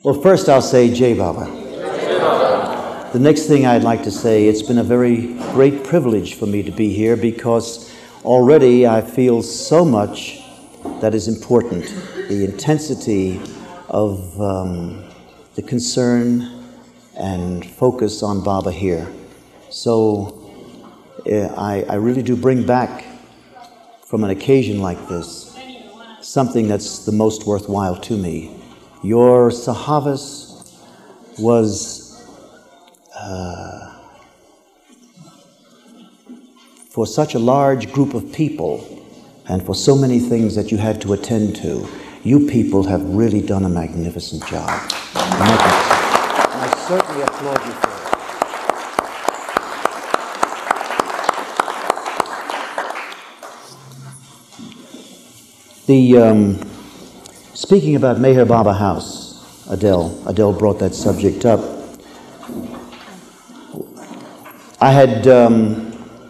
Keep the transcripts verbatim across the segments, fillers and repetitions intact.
Well, first I'll say Jai Baba. The next thing I'd like to say, it's been a very great privilege for me to be here because already I feel so much that is important. The intensity of um, the concern and focus on Baba here. So uh, I, I really do bring back from an occasion like this something that's the most worthwhile to me. Your Sahavas was uh, for such a large group of people and for so many things that you had to attend to. You people have really done a magnificent job. And I certainly applaud you for it. The, um, speaking about Meher Baba House, Adele, Adele brought that subject up. I had um,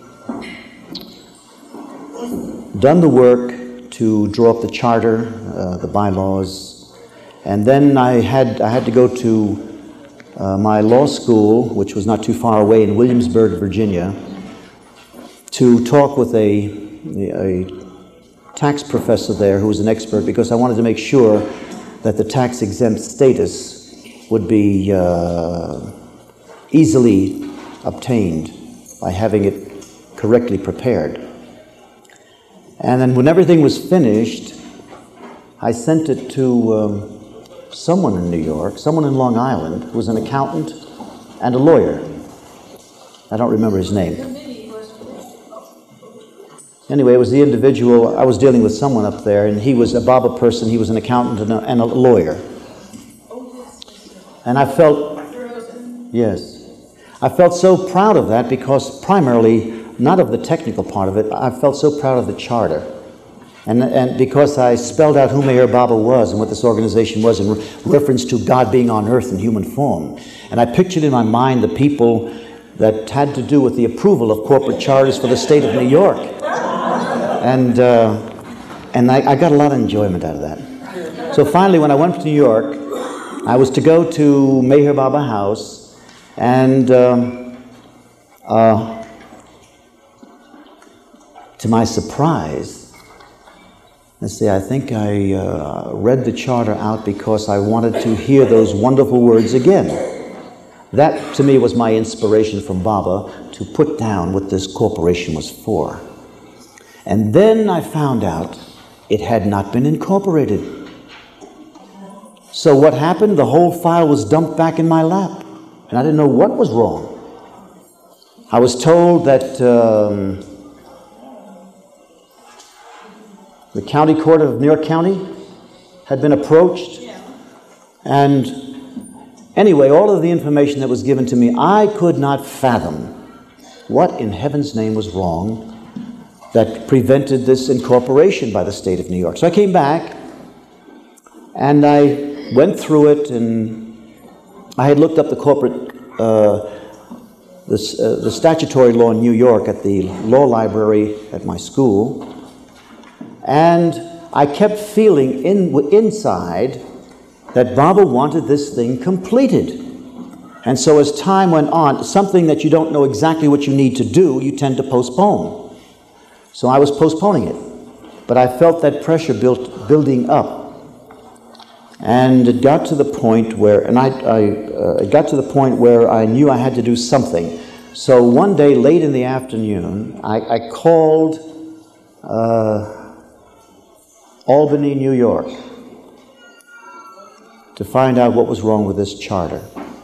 done the work to draw up the charter, uh, the bylaws, and then I had I had to go to uh, my law school, which was not too far away in Williamsburg, Virginia, to talk with a, a tax professor there who was an expert, because I wanted to make sure that the tax exempt status would be uh, easily obtained by having it correctly prepared. And then when everything was finished, I sent it to um, someone in New York, someone in Long Island, who was an accountant and a lawyer. I don't remember his name. Anyway, it was the individual. I was dealing with someone up there, and he was a Baba person. He was an accountant and a, and a lawyer. And I felt, yes, I felt so proud of that because primarily, not of the technical part of it, I felt so proud of the charter. And, and because I spelled out who Meher Baba was and what this organization was in re- reference to God being on earth in human form. And I pictured in my mind the people that had to do with the approval of corporate charters for the state of New York. And, uh, and I, I got a lot of enjoyment out of that. So finally, when I went to New York, I was to go to Meher Baba House, and um, uh, to my surprise, let's see, I think I uh, read the charter out because I wanted to hear those wonderful words again. That, to me, was my inspiration from Baba to put down what this corporation was for. And then I found out it had not been incorporated. So what happened? The whole file was dumped back in my lap, and I didn't know what was wrong. I was told that um, the county court of New York County had been approached, and anyway, all of the information that was given to me, I could not fathom what in heaven's name was wrong that prevented this incorporation by the state of New York. So I came back, and I went through it, and I had looked up the corporate, uh, the, uh, the statutory law in New York at the law library at my school, and I kept feeling in, inside that Baba wanted this thing completed. And so as time went on, something that you don't know exactly what you need to do, you tend to postpone. So I was postponing it. But I felt that pressure built, building up. And it got to the point where, and I, I uh, it got to the point where I knew I had to do something. So one day, late in the afternoon, I, I called uh, Albany, New York, to find out what was wrong with this charter.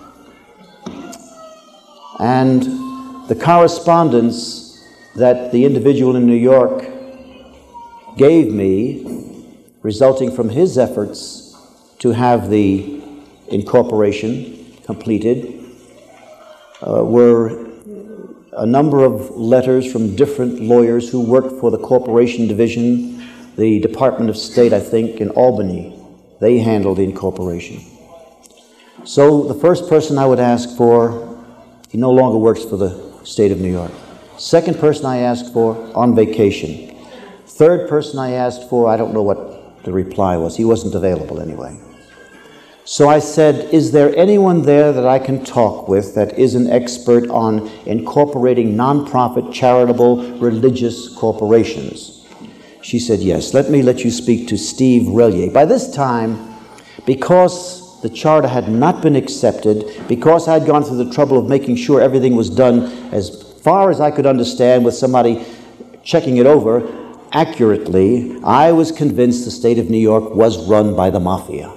And the correspondence that the individual in New York gave me, resulting from his efforts to have the incorporation completed, uh, were a number of letters from different lawyers who worked for the corporation division, the Department of State, I think, in Albany. They handled the incorporation. So the first person I would ask for, he no longer works for the state of New York. Second person I asked for, on vacation. Third person I asked for, I don't know what the reply was. He wasn't available anyway. So I said, is there anyone there that I can talk with that is an expert on incorporating nonprofit, charitable, religious corporations? She said, yes, let me let you speak to Steve Relier. By this time, because the charter had not been accepted, because I had gone through the trouble of making sure everything was done as far as I could understand with somebody checking it over accurately, I was convinced the state of New York was run by the mafia.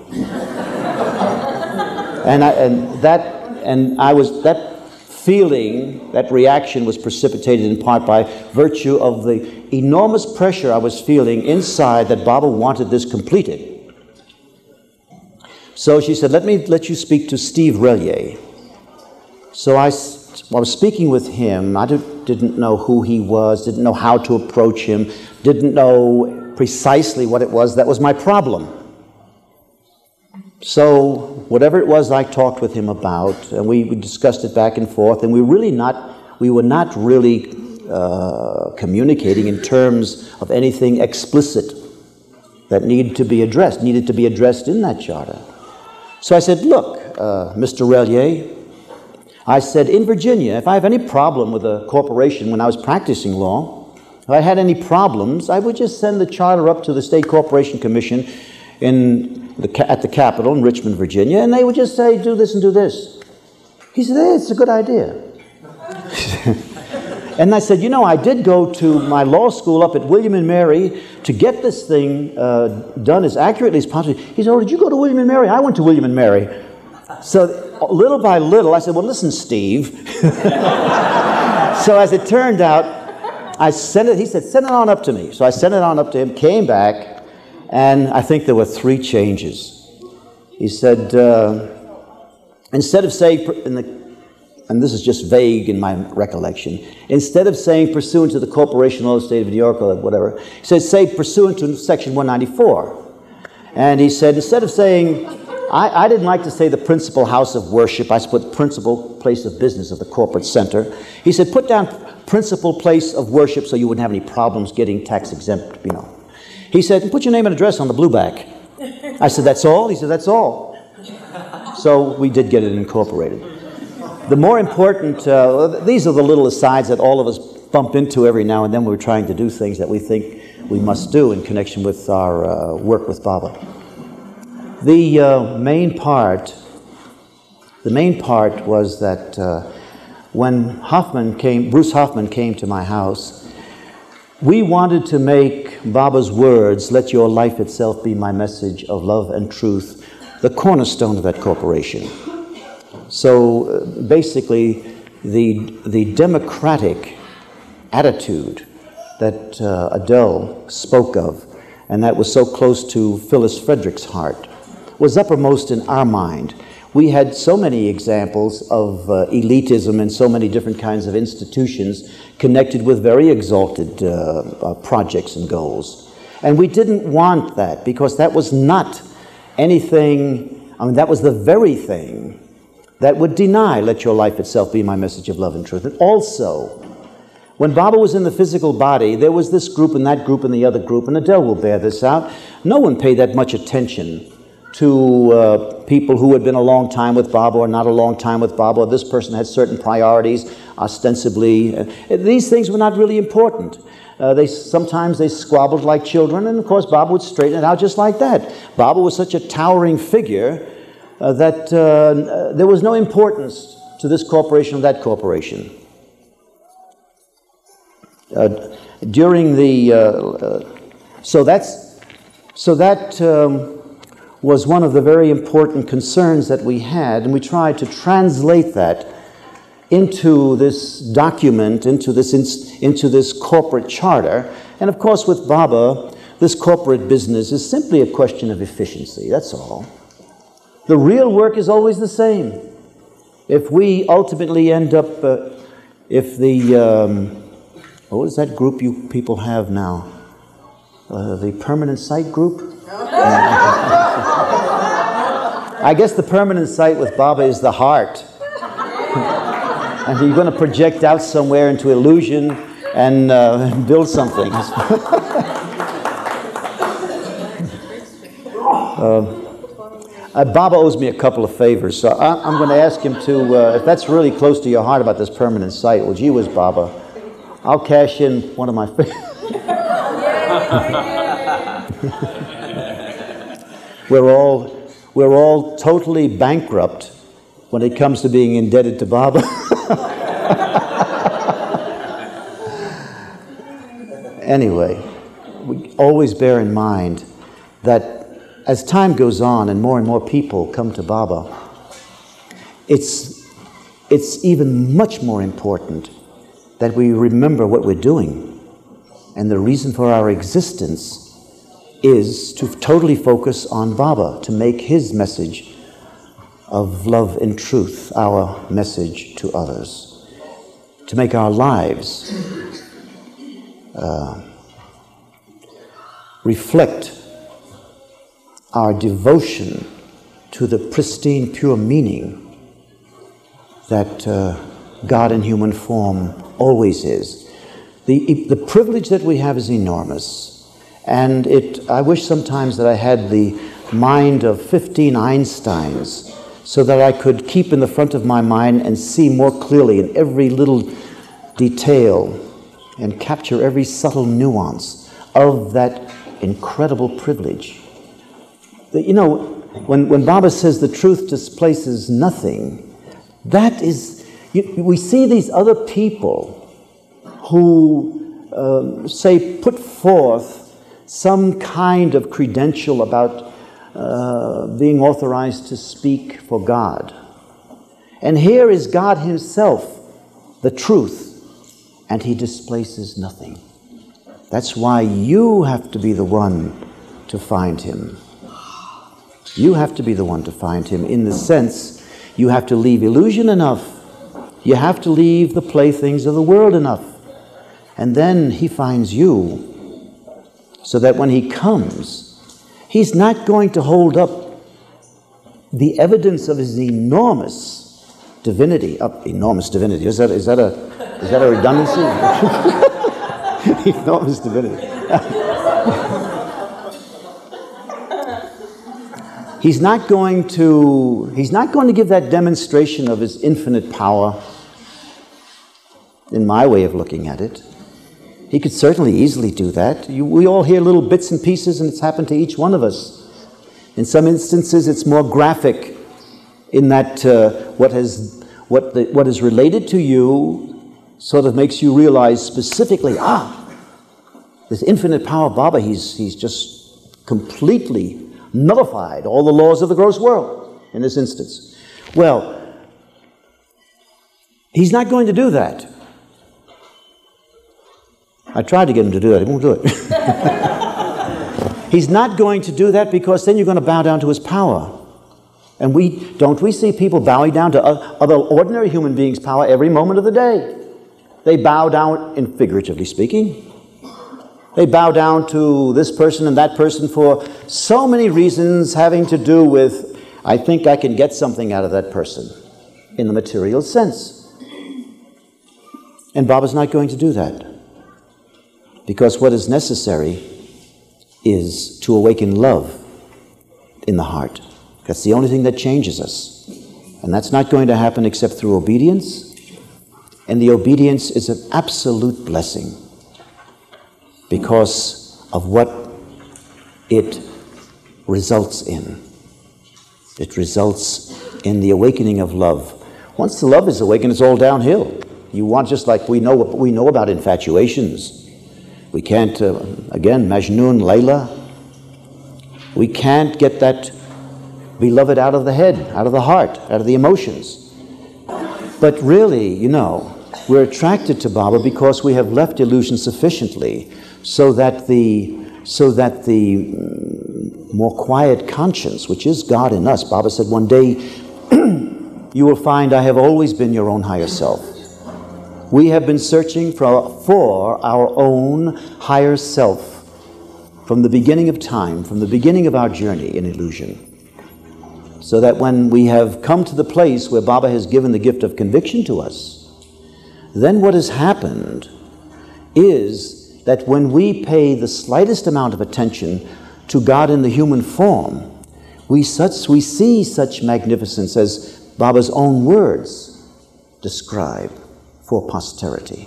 And, I, and that, and I was, that feeling, that reaction was precipitated in part by virtue of the enormous pressure I was feeling inside that Baba wanted this completed. So she said, let me let you speak to Steve Relier. So I, I was speaking with him. I did, didn't know who he was, didn't know how to approach him, didn't know precisely what it was that was my problem. So whatever it was I talked with him about, and we, we discussed it back and forth, and we really not, we were not really uh, communicating in terms of anything explicit that needed to be addressed, needed to be addressed in that charter. So I said, look, uh, Mister Relier, I said, in Virginia, if I have any problem with a corporation when I was practicing law, if I had any problems, I would just send the charter up to the State Corporation Commission in The, at the Capitol in Richmond, Virginia, and they would just say, do this and do this. He said, hey, it's a good idea. And I said, you know, I did go to my law school up at William and Mary to get this thing uh, done as accurately as possible. He said, oh, did you go to William and Mary? I went to William and Mary. So little by little, I said, well, listen, Steve. So as it turned out, I sent it, he said, send it on up to me. So I sent it on up to him, came back, and I think there were three changes. He said, uh, instead of saying, in the, and this is just vague in my recollection, instead of saying pursuant to the Corporation Law of the State of New York or whatever, he said, say pursuant to Section one ninety-four. And he said, instead of saying, I, I didn't like to say the principal house of worship, I put principal place of business of the corporate center. He said, put down principal place of worship so you wouldn't have any problems getting tax exempt, you know. He said, put your name and address on the blue back. I said, that's all? He said, that's all. So we did get it incorporated. The more important, uh, these are the little asides that all of us bump into every now and then when we're trying to do things that we think we must do in connection with our uh, work with Baba. The uh, main part, the main part was that uh, when Hoffman came, Bruce Hoffman came to my house, we wanted to make Baba's words, let your life itself be my message of love and truth, the cornerstone of that corporation. So uh, basically, the, the democratic attitude that uh, Adele spoke of, and that was so close to Phyllis Frederick's heart, was uppermost in our mind. We had so many examples of uh, elitism and so many different kinds of institutions connected with very exalted uh, uh, projects and goals. And we didn't want that because that was not anything, I mean, that was the very thing that would deny, let your life itself be my message of love and truth. And also, when Baba was in the physical body, there was this group and that group and the other group, and Adele will bear this out. No one paid that much attention to uh, people who had been a long time with Baba or not a long time with Baba, or this person had certain priorities, ostensibly. Uh, these things were not really important. Uh, they sometimes they squabbled like children, and of course Baba would straighten it out just like that. Baba was such a towering figure uh, that uh, there was no importance to this corporation or that corporation. Uh, during the, uh, uh, so that's, so that, um, was one of the very important concerns that we had, and we tried to translate that into this document, into this, into this corporate charter. And of course, with Baba, this corporate business is simply a question of efficiency, that's all. The real work is always the same. If we ultimately end up, uh, if the, um, what is that group you people have now? Uh, the permanent site group? I guess the permanent site with Baba is the heart. And you're going to project out somewhere into illusion and uh, build something. uh, Uh, Baba owes me a couple of favors, so I, I'm going to ask him to, uh, if that's really close to your heart about this permanent site, well, gee whiz, Baba, I'll cash in one of my favors. we're all we're all totally bankrupt when it comes to being indebted to Baba. Anyway, we always bear in mind that as time goes on and more and more people come to Baba, it's, it's even much more important that we remember what we're doing. And the reason for our existence is to totally focus on Baba, to make his message of love and truth our message to others, to make our lives uh, reflect our devotion to the pristine, pure meaning that uh, God in human form always is. The, the privilege that we have is enormous. And it, I wish sometimes that I had the mind of fifteen Einsteins so that I could keep in the front of my mind and see more clearly in every little detail and capture every subtle nuance of that incredible privilege. You know, when, when Baba says the truth displaces nothing, that is, you, we see these other people who, um, say, put forth some kind of credential about uh, being authorized to speak for God. And here is God himself, the truth, and he displaces nothing. That's why you have to be the one to find him. You have to be the one to find him, in the sense you have to leave illusion enough. You have to leave the playthings of the world enough. And then he finds you, so that when he comes, he's not going to hold up the evidence of his enormous divinity. Uh, enormous divinity. Is that, is that a, is that a redundancy? Enormous divinity. He's not going to, he's not going to give that demonstration of his infinite power, in my way of looking at it. He could certainly easily do that. You, we all hear little bits and pieces, and it's happened to each one of us. In some instances, it's more graphic in that uh, what has, what, the, what is related to you sort of makes you realize specifically, ah, this infinite power of Baba, he's, he's just completely nullified all the laws of the gross world in this instance. Well, he's not going to do that. I tried to get him to do that. He won't do it. He's not going to do that, because then you're going to bow down to his power. And we don't we see people bowing down to other ordinary human beings' power every moment of the day? They bow down, in figuratively speaking. They bow down to this person and that person for so many reasons having to do with, I think I can get something out of that person in the material sense. And Baba's not going to do that. Because what is necessary is to awaken love in the heart. That's the only thing that changes us. And that's not going to happen except through obedience. And the obedience is an absolute blessing, because of what it results in. It results in the awakening of love. Once the love is awakened, it's all downhill. You want, just like we know what we know about infatuations. We can't, uh, again, Majnun, Layla, we can't get that beloved out of the head, out of the heart, out of the emotions. But really, you know, we're attracted to Baba because we have left illusion sufficiently so that the so that the more quiet conscience, which is God in us, Baba said one day, you will find I have always been your own higher self. We have been searching for, for our own higher self from the beginning of time, from the beginning of our journey in illusion. So that when we have come to the place where Baba has given the gift of conviction to us, then what has happened is that when we pay the slightest amount of attention to God in the human form, we, such, we see such magnificence as Baba's own words describe for posterity.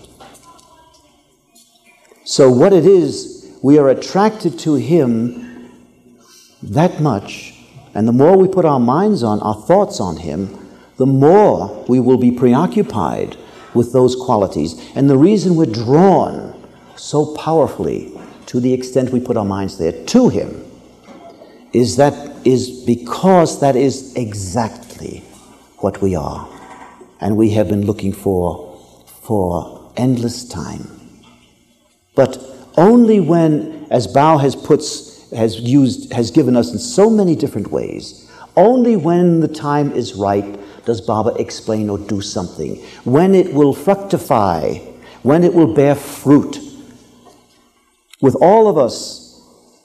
So what it is, we are attracted to him that much, and the more we put our minds on, our thoughts on him, the more we will be preoccupied with those qualities. And the reason we're drawn so powerfully, to the extent we put our minds there, to him, is that is because that is exactly what we are. And we have been looking for for endless time. But only when, as Bao has puts, has used, has given us in so many different ways, only when the time is right does Baba explain or do something. When it will fructify, when it will bear fruit. With all of us,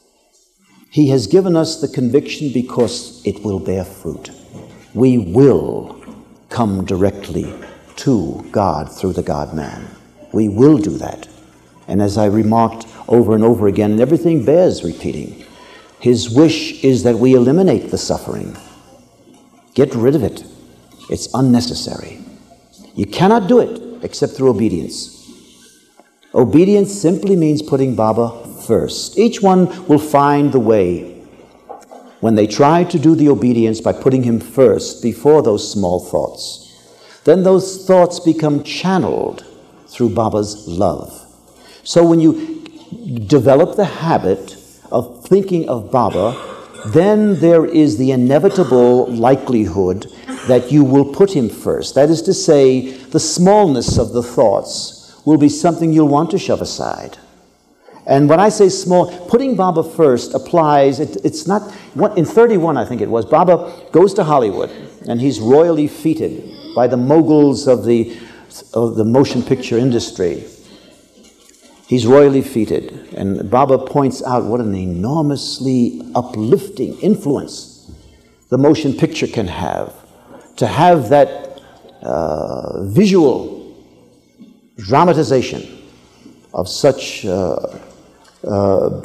he has given us the conviction because it will bear fruit. We will come directly to God through the God-man. We will do that. And as I remarked over and over again, and everything bears repeating, his wish is that we eliminate the suffering. Get rid of it. It's unnecessary. You cannot do it except through obedience. Obedience simply means putting Baba first. Each one will find the way when they try to do the obedience by putting him first before those small thoughts. Then those thoughts become channeled through Baba's love. So when you develop the habit of thinking of Baba, then there is the inevitable likelihood that you will put him first. That is to say, the smallness of the thoughts will be something you'll want to shove aside. And when I say small, putting Baba first applies, it, it's not, in thirty-one I think it was, Baba goes to Hollywood and he's royally feted by the moguls of the, of the motion picture industry. He's royally feted, and Baba points out what an enormously uplifting influence the motion picture can have. To have that uh, visual dramatization of such uh, uh,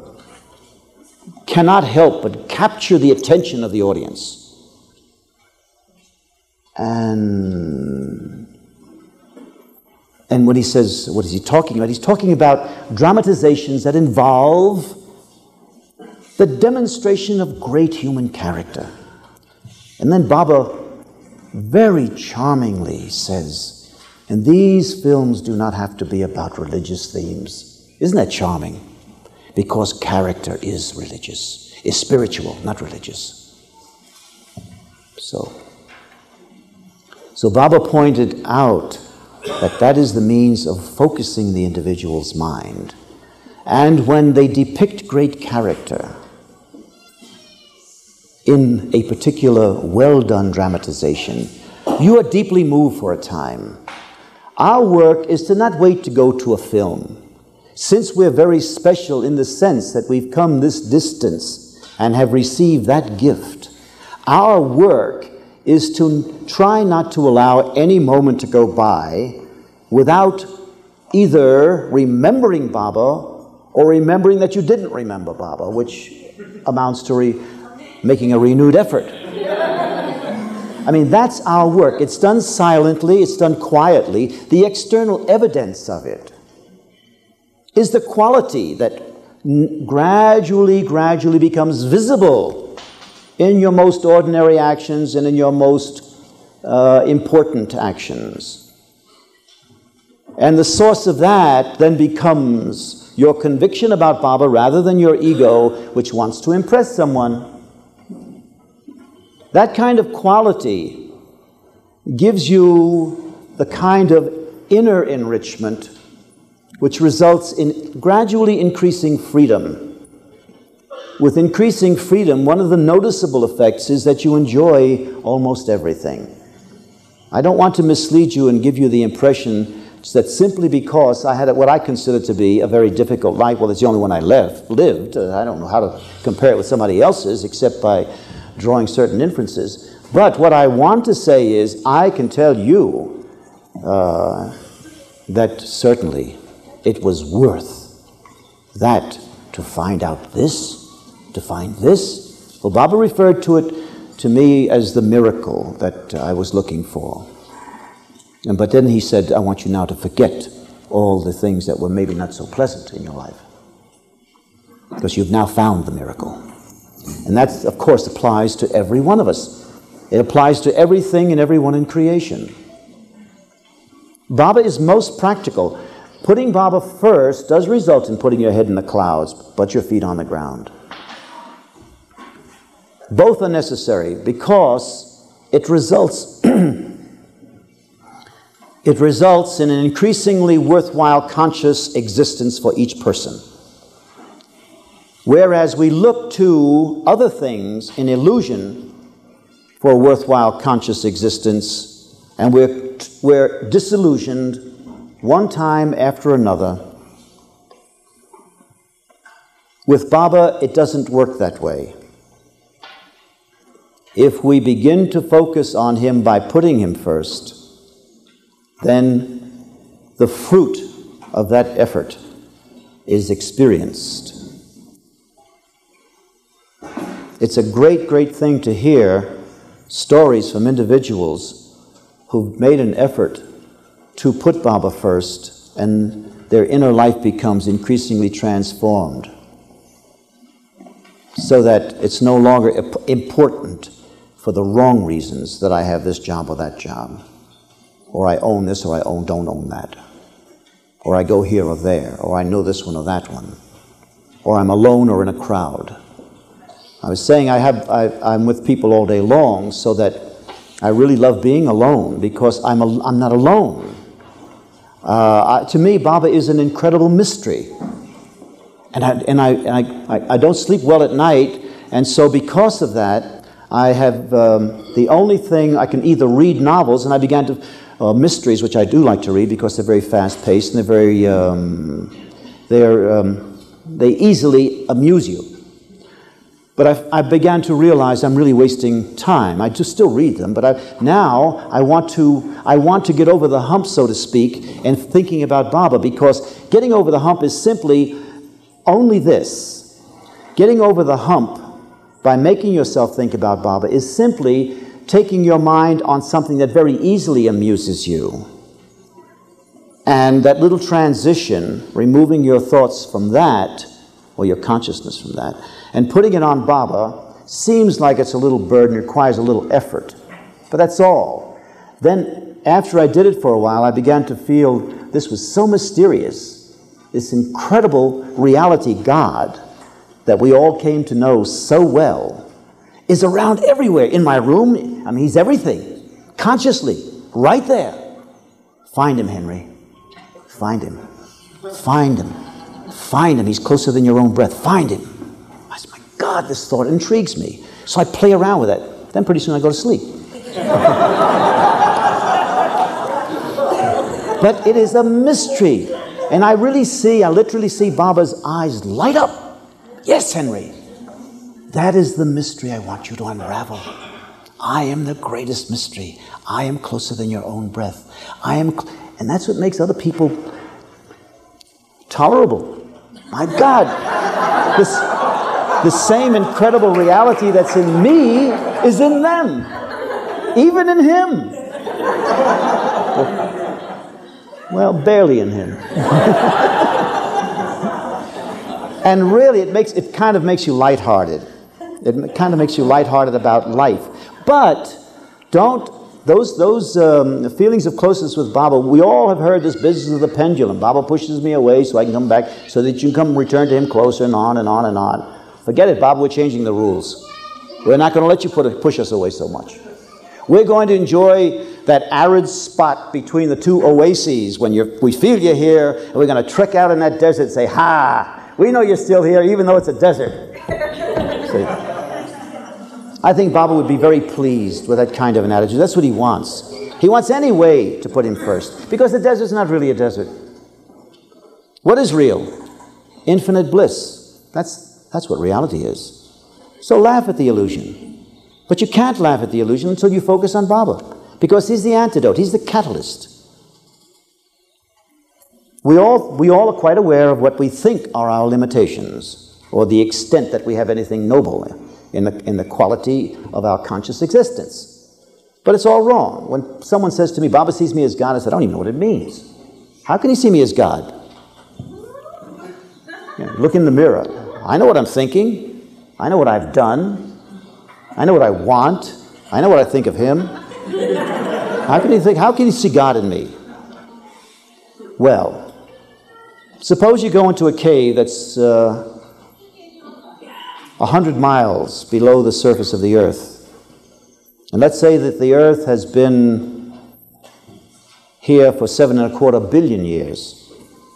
cannot help but capture the attention of the audience. And And when he says, what is he talking about? He's talking about dramatizations that involve the demonstration of great human character. And then Baba very charmingly says, and these films do not have to be about religious themes. Isn't that charming? Because character is religious, is spiritual, not religious. So, so Baba pointed out that that is the means of focusing the individual's mind. And when they depict great character in a particular well-done dramatization, you are deeply moved for a time. Our work is to not wait to go to a film. Since we're very special in the sense that we've come this distance and have received that gift, our work is to try not to allow any moment to go by without either remembering Baba or remembering that you didn't remember Baba, which amounts to re- making a renewed effort. I mean, that's our work. It's done silently, it's done quietly. The external evidence of it is the quality that n- gradually, gradually becomes visible in your most ordinary actions and in your most uh, important actions. And the source of that then becomes your conviction about Baba rather than your ego, which wants to impress someone. That kind of quality gives you the kind of inner enrichment which results in gradually increasing freedom. With increasing freedom, one of the noticeable effects is that you enjoy almost everything. I don't want to mislead you and give you the impression that simply because I had what I consider to be a very difficult life, well, it's the only one I left, lived, uh, I don't know how to compare it with somebody else's except by drawing certain inferences. But what I want to say is, I can tell you uh, that certainly it was worth that to find out this, to find this. Well, Baba referred to it to me as the miracle that I was looking for. And, but then he said, I want you now to forget all the things that were maybe not so pleasant in your life, because you've now found the miracle. And that, of course, applies to every one of us. It applies to everything and everyone in creation. Baba is most practical. Putting Baba first does result in putting your head in the clouds, but your feet on the ground. Both are necessary because it results it results in an increasingly worthwhile conscious existence for each person. Whereas we look to other things in illusion for a worthwhile conscious existence, and we're, we're disillusioned one time after another. With Baba, it doesn't work that way. If we begin to focus on him by putting him first, then the fruit of that effort is experienced. It's a great, great thing to hear stories from individuals who've made an effort to put Baba first, and their inner life becomes increasingly transformed, so that it's no longer important for the wrong reasons that I have this job or that job, or I own this or I own, don't own that, or I go here or there, or I know this one or that one, or I'm alone or in a crowd. I was saying I have, I, I'm with people all day long, so that I really love being alone, because I'm, a, I'm not alone. Uh, I, to me, Baba is an incredible mystery. And, I, and, I, and I, I don't sleep well at night, and so because of that, I have um, the only thing, I can either read novels, and I began to, uh, mysteries, which I do like to read because they're very fast-paced and they're very, um, they're, um, they easily amuse you. But I, I began to realize I'm really wasting time. I just still read them, but I, now I want to I want to get over the hump, so to speak, and thinking about Baba, because getting over the hump is simply only this. Getting over the hump by making yourself think about Baba is simply taking your mind on something that very easily amuses you. And that little transition, removing your thoughts from that, or your consciousness from that, and putting it on Baba, seems like it's a little burden, requires a little effort. But that's all. Then, after I did it for a while, I began to feel this was so mysterious, this incredible reality, God, that we all came to know so well, is around everywhere. In my room, I mean, he's everything. Consciously, right there. Find him, Henry. Find him. Find him. Find him. He's closer than your own breath. Find him. I said, my God, this thought intrigues me. So I play around with it. Then pretty soon I go to sleep. But it is a mystery. And I really see, I literally see Baba's eyes light up. Yes, Henry. That is the mystery I want you to unravel. I am the greatest mystery. I am closer than your own breath. I am, cl- and that's what makes other people tolerable. My God, this, the same incredible reality that's in me is in them, even in him. Well, barely in him. And really, it makes it kind of makes you lighthearted. It kind of makes you lighthearted about life. But don't. Those, those um, feelings of closeness with Baba, we all have heard this business of the pendulum. Baba pushes me away so I can come back, so that you can come return to him closer, and on and on and on. Forget it, Baba, we're changing the rules. We're not going to let you put, push us away so much. We're going to enjoy that arid spot between the two oases when you're, we feel you're here, and we're going to trek out in that desert and say, ha, we know you're still here, even though it's a desert. See? I think Baba would be very pleased with that kind of an attitude. That's what he wants. He wants any way to put him first, because the desert's not really a desert. What is real? Infinite bliss. That's, that's what reality is. So laugh at the illusion. But you can't laugh at the illusion until you focus on Baba, because he's the antidote. He's the catalyst. We all, we all are quite aware of what we think are our limitations, or the extent that we have anything noble in the, in the quality of our conscious existence. But it's all wrong. When someone says to me, Baba sees me as God, I said, I don't even know what it means. How can he see me as God? You know, look in the mirror. I know what I'm thinking. I know what I've done. I know what I want. I know what I think of him. How can he think, how can he see God in me? Well, suppose you go into a cave that's uh, a hundred miles below the surface of the earth. And let's say that the earth has been here for seven and a quarter billion years.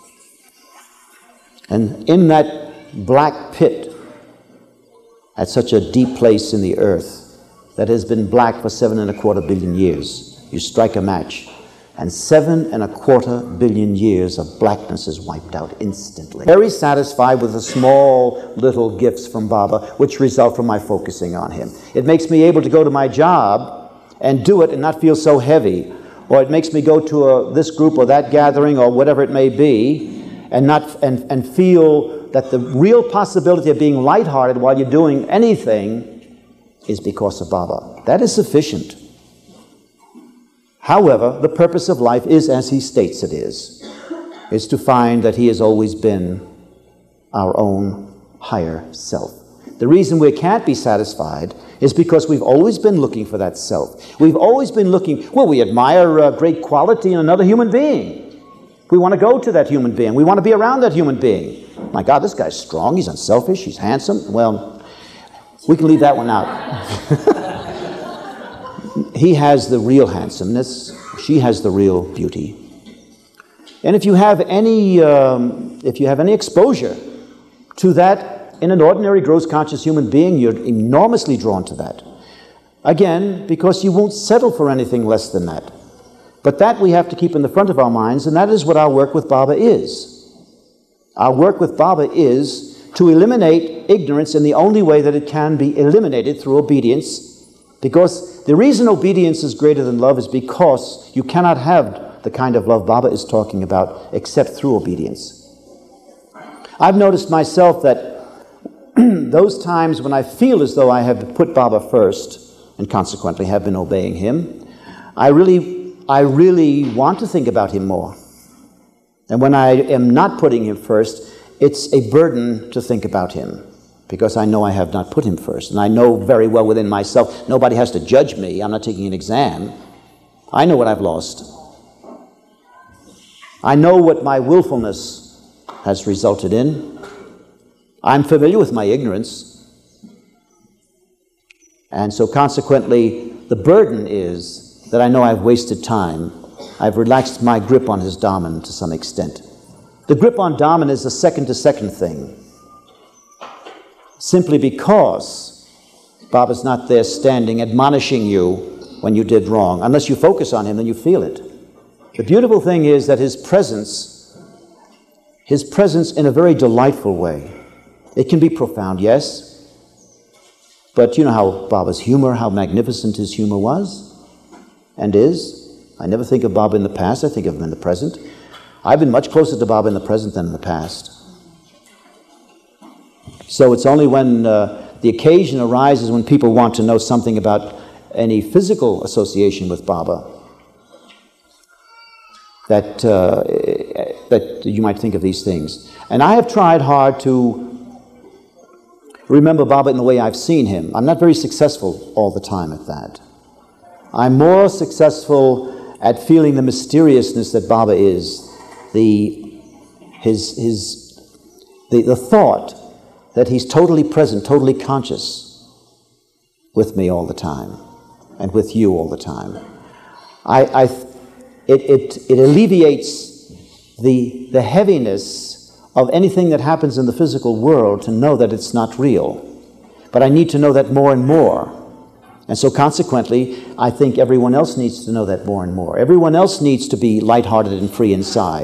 And in that black pit, at such a deep place in the earth that has been black for seven and a quarter billion years, you strike a match, and seven and a quarter billion years of blackness is wiped out instantly. Very satisfied with the small little gifts from Baba, which result from my focusing on him. It makes me able to go to my job and do it and not feel so heavy. Or it makes me go to a, this group or that gathering or whatever it may be and, not, and, and feel that the real possibility of being lighthearted while you're doing anything is because of Baba. That is sufficient. However, the purpose of life is as he states it is. It's to find that he has always been our own higher self. The reason we can't be satisfied is because we've always been looking for that self. We've always been looking, well, we admire a great quality in another human being. We want to go to that human being. We want to be around that human being. My God, this guy's strong, he's unselfish, he's handsome. Well, we can leave that one out. He has the real handsomeness. She has the real beauty. And if you have any, um, if you have any exposure to that in an ordinary gross conscious human being, you're enormously drawn to that. Again, because you won't settle for anything less than that. But that we have to keep in the front of our minds, and that is what our work with Baba is. Our work with Baba is to eliminate ignorance in the only way that it can be eliminated, through obedience. Because the reason obedience is greater than love is because you cannot have the kind of love Baba is talking about except through obedience. I've noticed myself that those times when I feel as though I have put Baba first and consequently have been obeying him, I really, I really want to think about him more. And when I am not putting him first, it's a burden to think about him, because I know I have not put him first. And I know very well within myself, nobody has to judge me. I'm not taking an exam. I know what I've lost. I know what my willfulness has resulted in. I'm familiar with my ignorance. And so consequently, the burden is that I know I've wasted time. I've relaxed my grip on his Dhamma to some extent. The grip on Dhamma is a second-to-second thing. Simply because Baba's not there standing, admonishing you when you did wrong. Unless you focus on him, then you feel it. The beautiful thing is that his presence, his presence in a very delightful way. It can be profound, yes. But you know how Baba's humor, how magnificent his humor was and is. I never think of Baba in the past, I think of him in the present. I've been much closer to Baba in the present than in the past. So it's only when uh, the occasion arises when people want to know something about any physical association with Baba that, uh, that you might think of these things. And I have tried hard to remember Baba in the way I've seen him. I'm not very successful all the time at that. I'm more successful at feeling the mysteriousness that Baba is, the, his, his, the, the thought that he's totally present, totally conscious with me all the time, and with you all the time. I, I, it, it, it alleviates the, the heaviness of anything that happens in the physical world to know that it's not real. But I need to know that more and more. And so consequently, I think everyone else needs to know that more and more. Everyone else needs to be lighthearted and free inside.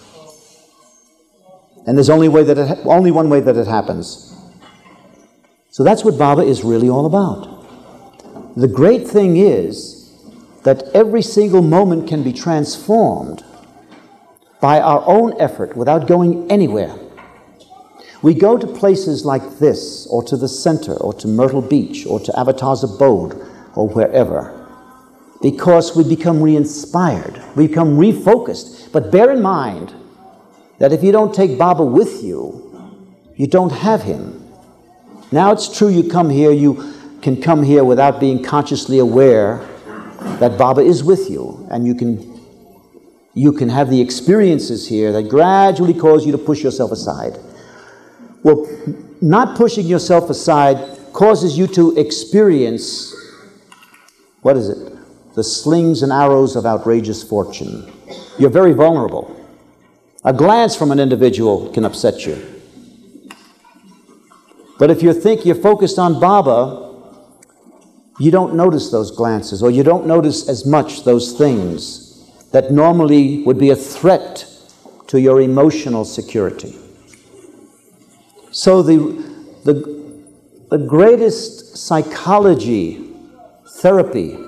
And there's only way that it, only one way that it happens. So that's what Baba is really all about. The great thing is that every single moment can be transformed by our own effort without going anywhere. We go to places like this, or to the center, or to Myrtle Beach, or to Avatar's abode, or wherever, because we become re-inspired, we become refocused. But bear in mind that if you don't take Baba with you, you don't have him. Now it's true you come here, you can come here without being consciously aware that Baba is with you, and you can you can have the experiences here that gradually cause you to push yourself aside. Well, not pushing yourself aside causes you to experience, what is it? The slings and arrows of outrageous fortune. You're very vulnerable. A glance from an individual can upset you. But if you think you're focused on Baba, you don't notice those glances, or you don't notice as much those things that normally would be a threat to your emotional security. So the, the, the greatest psychology therapy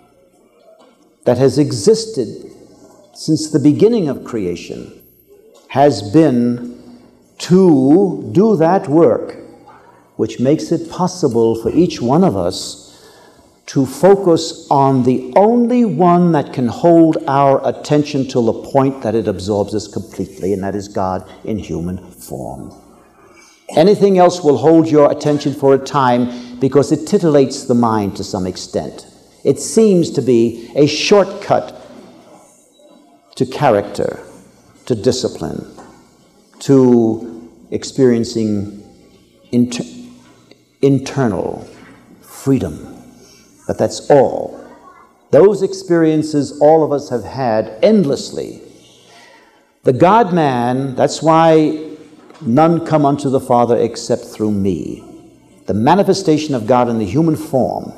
that has existed since the beginning of creation has been to do that work which makes it possible for each one of us to focus on the only one that can hold our attention till the point that it absorbs us completely, and that is God in human form. Anything else will hold your attention for a time because it titillates the mind to some extent. It seems to be a shortcut to character, to discipline, to experiencing inter- internal freedom. But that's all. Those experiences all of us have had endlessly. The God-man, that's why none come unto the Father except through me. The manifestation of God in the human form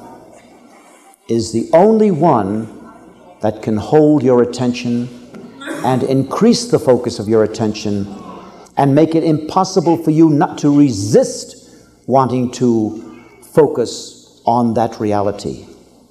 is the only one that can hold your attention and increase the focus of your attention and make it impossible for you not to resist wanting to focus on that reality.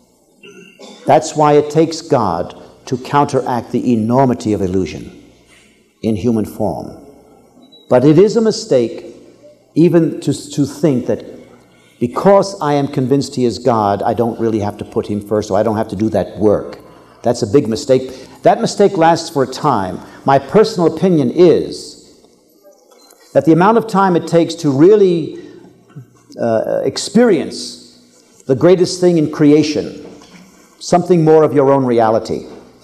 That's why it takes God to counteract the enormity of illusion in human form. But it is a mistake even to, to think that because I am convinced he is God, I don't really have to put him first, or I don't have to do that work. That's a big mistake. That mistake lasts for a time. My personal opinion is that the amount of time it takes to really uh, experience the greatest thing in creation, something more of your own reality,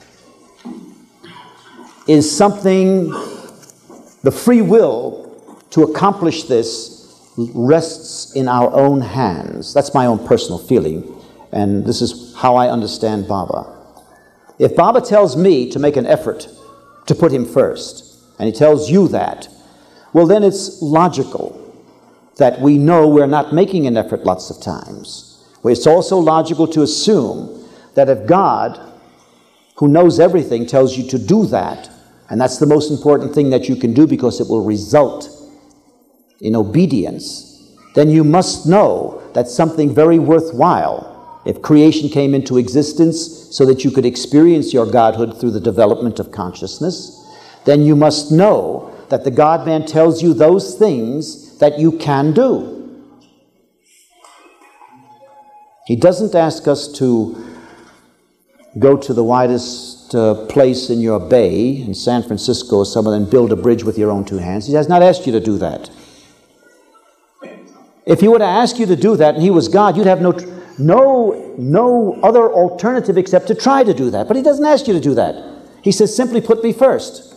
is something, the free will to accomplish this rests in our own hands. That's my own personal feeling, and this is how I understand Baba. If Baba tells me to make an effort to put him first, and he tells you that, well, then it's logical that we know we're not making an effort lots of times. It's also logical to assume that if God, who knows everything, tells you to do that, and that's the most important thing that you can do because it will result in obedience, then you must know that something very worthwhile, if creation came into existence so that you could experience your godhood through the development of consciousness, then you must know that the God-man tells you those things that you can do. He doesn't ask us to go to the widest uh, place in your bay, in San Francisco or somewhere, and build a bridge with your own two hands. He has not asked you to do that. If he were to ask you to do that and he was God, you'd have no, no, no other alternative except to try to do that. But he doesn't ask you to do that. He says, simply put me first.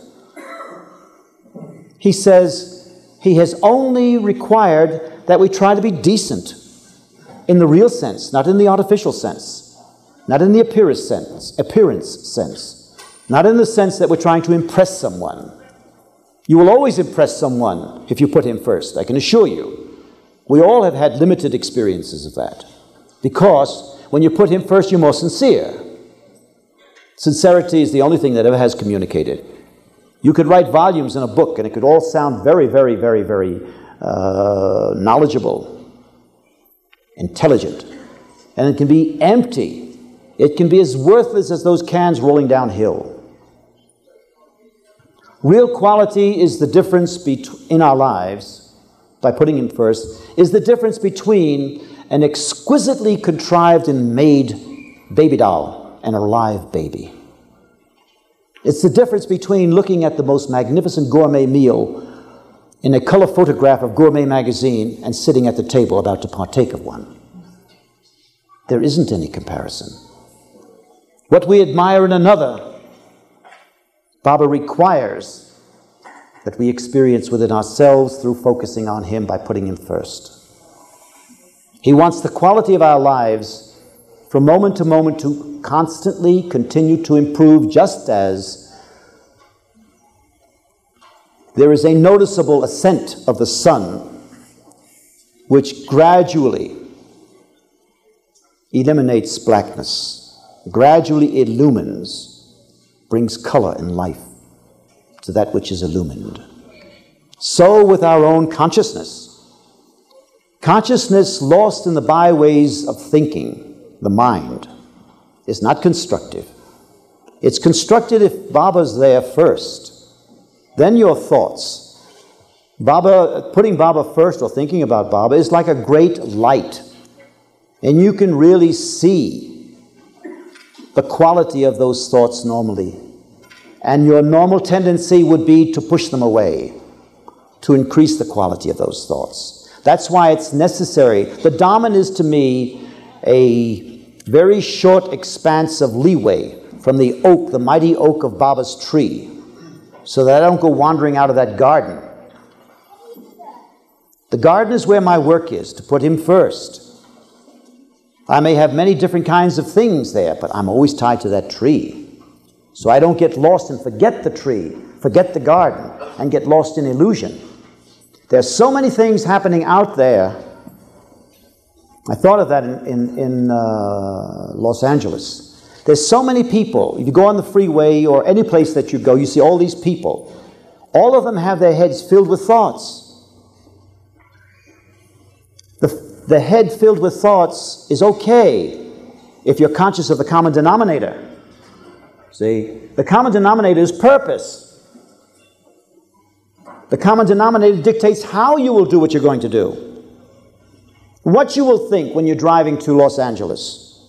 He says he has only required that we try to be decent. In the real sense, not in the artificial sense, not in the appearance sense, appearance sense, not in the sense that we're trying to impress someone. You will always impress someone if you put him first, I can assure you. We all have had limited experiences of that, because when you put him first, you're more sincere. Sincerity is the only thing that ever has communicated. You could write volumes in a book, and it could all sound very, very, very, very uh, knowledgeable, intelligent, and it can be empty. It can be as worthless as those cans rolling downhill. Real quality is the difference bet- in our lives by putting him first, is the difference between an exquisitely contrived and made baby doll and a live baby. It's the difference between looking at the most magnificent gourmet meal in a color photograph of Gourmet magazine and sitting at the table about to partake of one. There isn't any comparison. What we admire in another, Baba requires that we experience within ourselves through focusing on him by putting him first. He wants the quality of our lives from moment to moment to constantly continue to improve, just as there is a noticeable ascent of the sun which gradually eliminates blackness, gradually illumines, brings color and life to that which is illumined. So with our own consciousness. Consciousness lost in the byways of thinking, the mind, is not constructive. It's constructed if Baba's there first. Then your thoughts. Baba, putting Baba first or thinking about Baba is like a great light. And you can really see the quality of those thoughts normally. And your normal tendency would be to push them away, to increase the quality of those thoughts. That's why it's necessary. The Dhamma is to me a very short expanse of leeway from the oak, the mighty oak of Baba's tree, so that I don't go wandering out of that garden. The garden is where my work is, to put him first. I may have many different kinds of things there, but I'm always tied to that tree. So I don't get lost and forget the tree, forget the garden, and get lost in illusion. There's so many things happening out there. I thought of that in, in, in uh, Los Angeles. There's so many people. If you go on the freeway or any place that you go, you see all these people. All of them have their heads filled with thoughts. The, the head filled with thoughts is okay if you're conscious of the common denominator. See, the common denominator is purpose. The common denominator dictates how you will do what you're going to do. What you will think when you're driving to Los Angeles.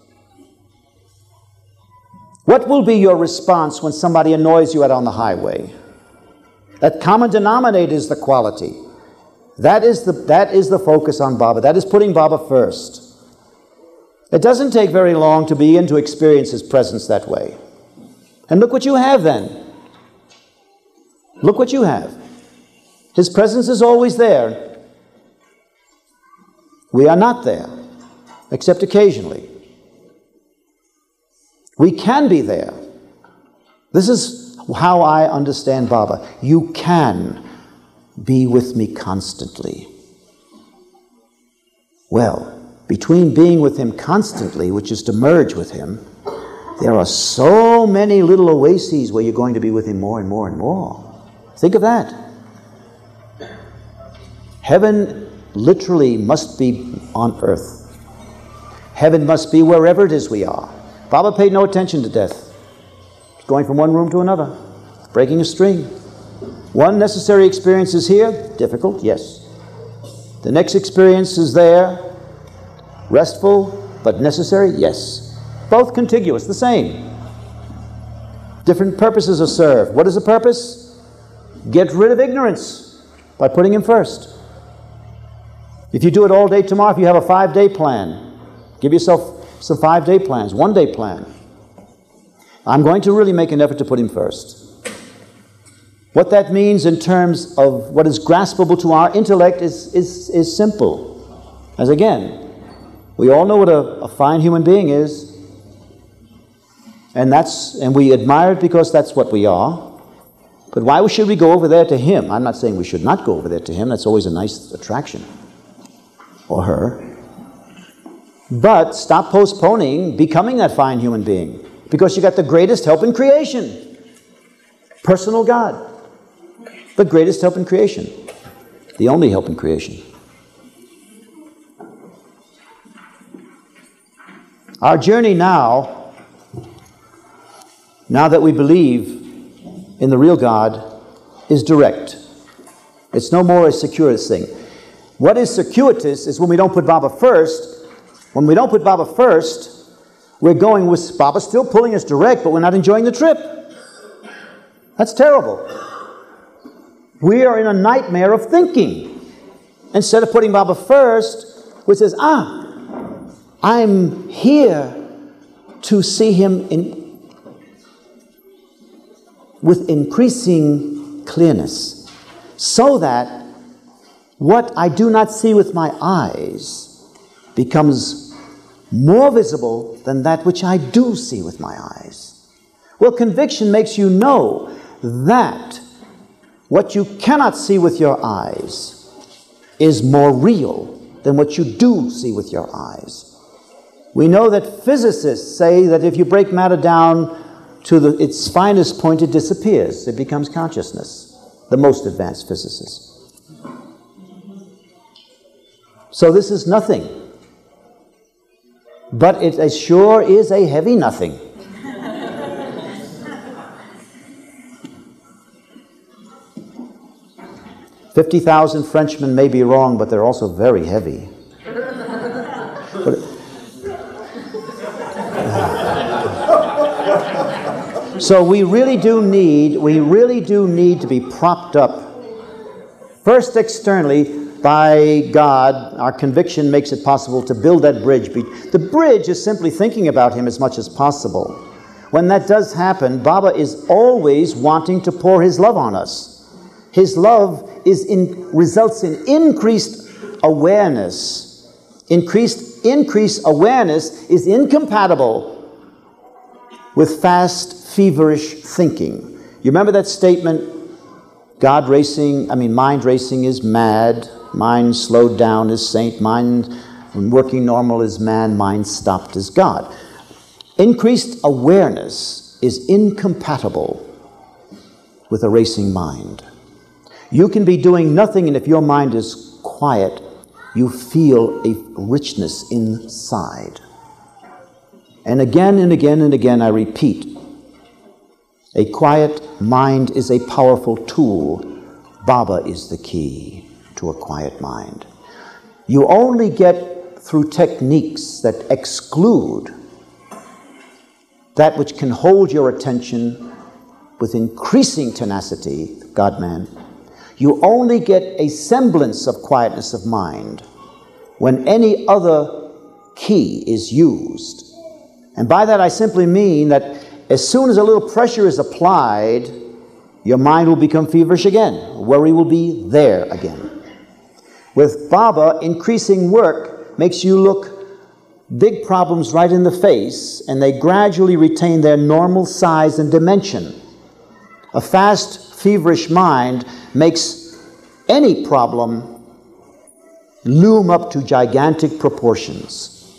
What will be your response when somebody annoys you out on the highway? That common denominator is the quality. That is the, that is the focus on Baba. That is putting Baba first. It doesn't take very long to begin to experience his presence that way. And look what you have then. Look what you have. His presence is always there. We are not there, except occasionally. We can be there. This is how I understand Baba. You can be with me constantly. Well, between being with him constantly, which is to merge with him, there are so many little oases where you're going to be with him more and more and more. Think of that. Heaven literally must be on earth. Heaven must be wherever it is we are. Baba paid no attention to death. He's going from one room to another, breaking a string. One necessary experience is here, difficult, yes. The next experience is there, restful, but necessary, yes. Both contiguous, the same. Different purposes are served. What is the purpose? Get rid of ignorance by putting him first. If you do it all day tomorrow, if you have a five-day plan, give yourself some five-day plans, one-day plan. I'm going to really make an effort to put him first. What that means in terms of what is graspable to our intellect is, is, is simple. As again, we all know what a, a fine human being is, and that's and we admire it because that's what we are. But why should we go over there to him? I'm not saying we should not go over there to him. That's always a nice attraction. Or her. But stop postponing becoming that fine human being, because you got the greatest help in creation. Personal God. The greatest help in creation. The only help in creation. Our journey now, now that we believe in the real God, is direct. It's no more a circuitous thing. What is circuitous is when we don't put Baba first. When we don't put Baba first, we're going with Baba still pulling us direct, but we're not enjoying the trip. That's terrible. We are in a nightmare of thinking. Instead of putting Baba first, which says, ah, I'm here to see him in, with increasing clearness, so that what I do not see with my eyes becomes more visible than that which I do see with my eyes. Well, conviction makes you know that what you cannot see with your eyes is more real than what you do see with your eyes. We know that physicists say that if you break matter down to the, its finest point, it disappears. It becomes consciousness. The most advanced physicists. So this is nothing. But it as sure is a heavy nothing. fifty thousand Frenchmen may be wrong, but they're also very heavy. But, so we really do need, we really do need to be propped up. First externally, by God, our conviction makes it possible to build that bridge. The bridge is simply thinking about him as much as possible. When that does happen, Baba is always wanting to pour his love on us. His love is in, results in increased awareness. Increased, increased awareness is incompatible with fast, feverish thinking. You remember that statement, God racing, I mean, mind racing is mad. Mind slowed down is saint. Mind working normal is man. Mind stopped is God. Increased awareness is incompatible with a racing mind. You can be doing nothing, and if your mind is quiet, you feel a richness inside. And again and again and again, I repeat, a quiet mind is a powerful tool. Baba is the key to a quiet mind. You only get through techniques that exclude that which can hold your attention with increasing tenacity, God-man. You only get a semblance of quietness of mind when any other key is used. And by that I simply mean that as soon as a little pressure is applied, your mind will become feverish again. Worry will be there again. With Baba, increasing work makes you look big problems right in the face, and they gradually retain their normal size and dimension. A fast, feverish mind makes any problem loom up to gigantic proportions.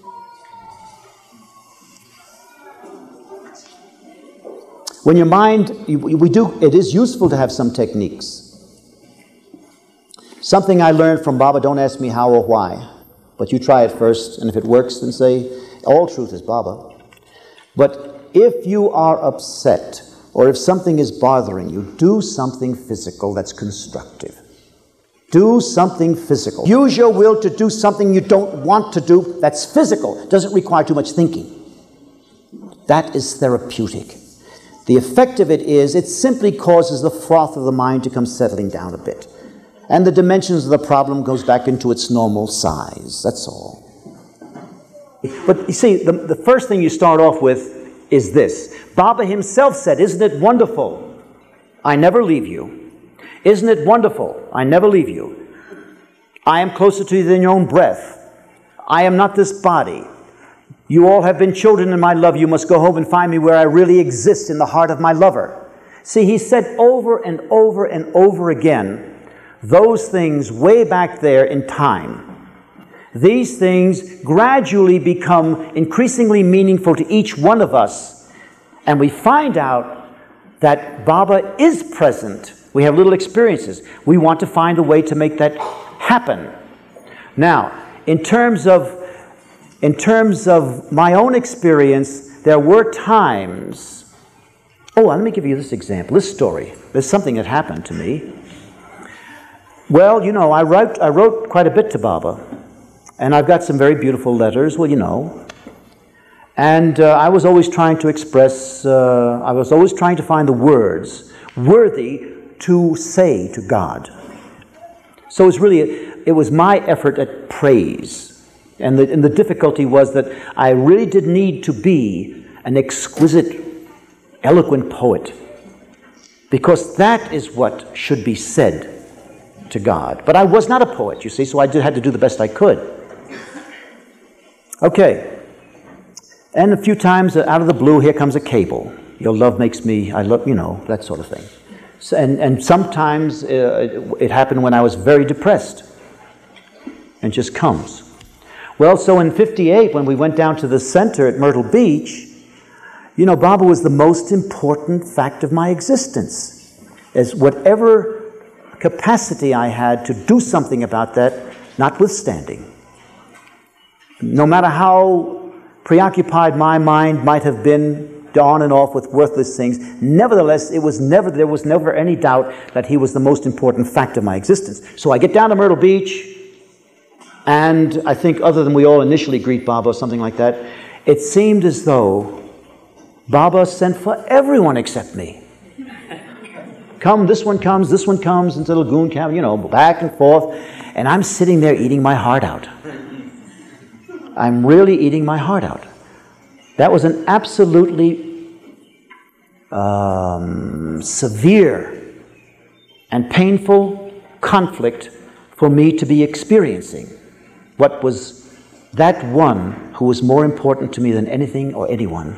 When your mind, we do, it is useful to have some techniques. Something I learned from Baba, don't ask me how or why, but you try it first, and if it works, then say, all truth is Baba. But if you are upset, or if something is bothering you, do something physical that's constructive. Do something physical. Use your will to do something you don't want to do that's physical. It doesn't require too much thinking. That is therapeutic. The effect of it is, it simply causes the froth of the mind to come settling down a bit. And the dimensions of the problem goes back into its normal size. That's all. But you see, the, the first thing you start off with is this. Baba himself said, isn't it wonderful? I never leave you. Isn't it wonderful? I never leave you. I am closer to you than your own breath. I am not this body. You all have been children in my love. You must go home and find me where I really exist in the heart of my lover. See, he said over and over and over again, those things way back there in time. These things gradually become increasingly meaningful to each one of us. And we find out that Baba is present. We have little experiences. We want to find a way to make that happen. Now, in terms of, in terms of my own experience, there were times... Oh, let me give you this example, this story. There's something that happened to me. Well, you know, I wrote, I wrote quite a bit to Baba, and I've got some very beautiful letters, well, you know. And uh, I was always trying to express, uh, I was always trying to find the words worthy to say to God. So it was really, it was my effort at praise. And the, and the difficulty was that I really did need to be an exquisite, eloquent poet, because that is what should be said to God. But I was not a poet, you see, so I did, had to do the best I could. Okay. And a few times, uh, out of the blue, here comes a cable. Your love makes me, I love, you know, that sort of thing. So, and, and sometimes uh, it, it happened when I was very depressed. And just comes. Well, so in fifty-eight, when we went down to the center at Myrtle Beach, you know, Baba was the most important fact of my existence. As whatever capacity I had to do something about that, notwithstanding. No matter how preoccupied my mind might have been on and off with worthless things, nevertheless, it was never, there was never any doubt that he was the most important fact of my existence. So I get down to Myrtle Beach, and I think other than we all initially greet Baba or something like that, it seemed as though Baba sent for everyone except me. Come, this one comes, this one comes, into the lagoon camp, you know, back and forth. And I'm sitting there eating my heart out. I'm really eating my heart out. That was an absolutely um, severe and painful conflict for me to be experiencing. What was that one who was more important to me than anything or anyone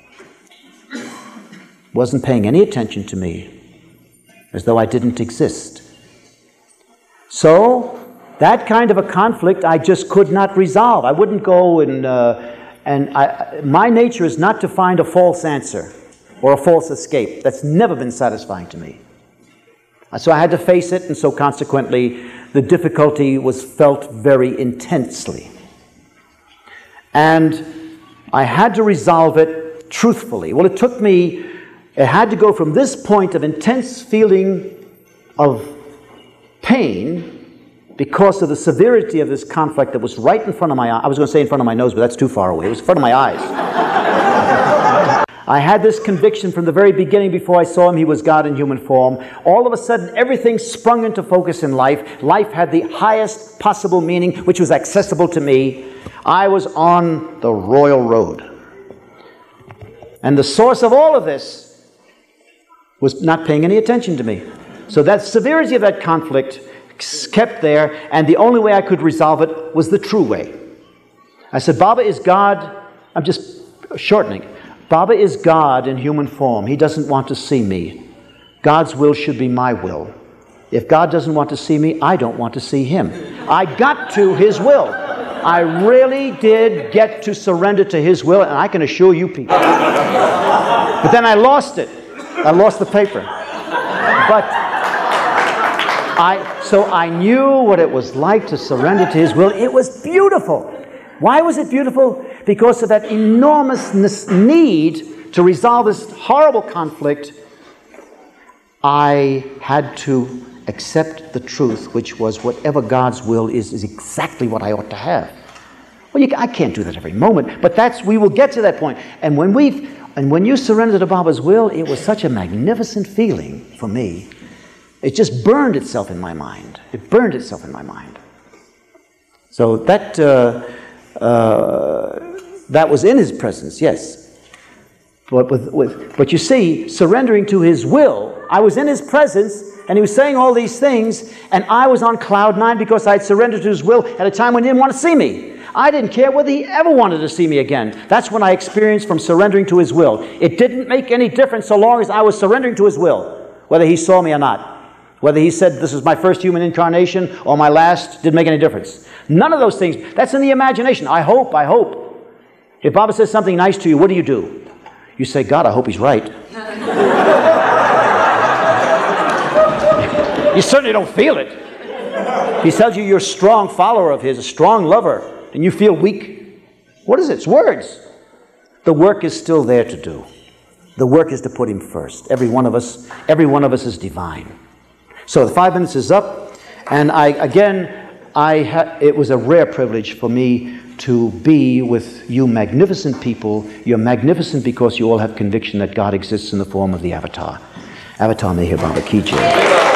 wasn't paying any attention to me, as though I didn't exist. So, that kind of a conflict I just could not resolve. I wouldn't go and, uh, and I, my nature is not to find a false answer or a false escape. That's never been satisfying to me. So I had to face it, and so consequently, the difficulty was felt very intensely. And I had to resolve it truthfully. Well, it took me It had to go from this point of intense feeling of pain because of the severity of this conflict that was right in front of my eye. I was going to say in front of my nose, but that's too far away. It was in front of my eyes. I had this conviction from the very beginning before I saw him he was God in human form. All of a sudden, everything sprung into focus in life. Life had the highest possible meaning, which was accessible to me. I was on the royal road. And the source of all of this was not paying any attention to me. So that severity of that conflict kept there, and the only way I could resolve it was the true way. I said, Baba is God. I'm just shortening. Baba is God in human form. He doesn't want to see me. God's will should be my will. If God doesn't want to see me, I don't want to see him. I got to his will. I really did get to surrender to his will, and I can assure you people. But then I lost it. I lost the paper. But I, so I knew what it was like to surrender to his will. It was beautiful. Why was it beautiful? Because of that enormous need to resolve this horrible conflict. I had to accept the truth, which was whatever God's will is, is exactly what I ought to have. Well, you, I can't do that every moment, but that's, we will get to that point. And when we've, and when you surrender to Baba's will, it was such a magnificent feeling for me. It just burned itself in my mind. It burned itself in my mind. So that, uh, uh, that was in his presence, yes. But, with, with, but you see, surrendering to his will, I was in his presence, and he was saying all these things, and I was on cloud nine because I had surrendered to his will at a time when he didn't want to see me. I didn't care whether he ever wanted to see me again. That's what I experienced from surrendering to his will. It didn't make any difference so long as I was surrendering to his will, whether he saw me or not. Whether he said this is my first human incarnation or my last, didn't make any difference. None of those things. That's in the imagination. I hope, I hope. If Baba says something nice to you, what do you do? You say, God, I hope he's right. You certainly don't feel it. If he tells you you're a strong follower of his, a strong lover, and you feel weak, what is it? It's words. The work is still there to do. The work is to put him first. Every one of us, every one of us is divine. So the five minutes is up, And I, again, I ha- it was a rare privilege for me to be with you magnificent people. You're magnificent because you all have conviction that God exists in the form of the Avatar. Avatar Meher Baba Ki Jai.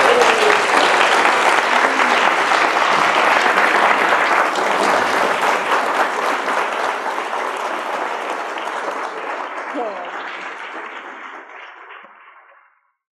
Cool.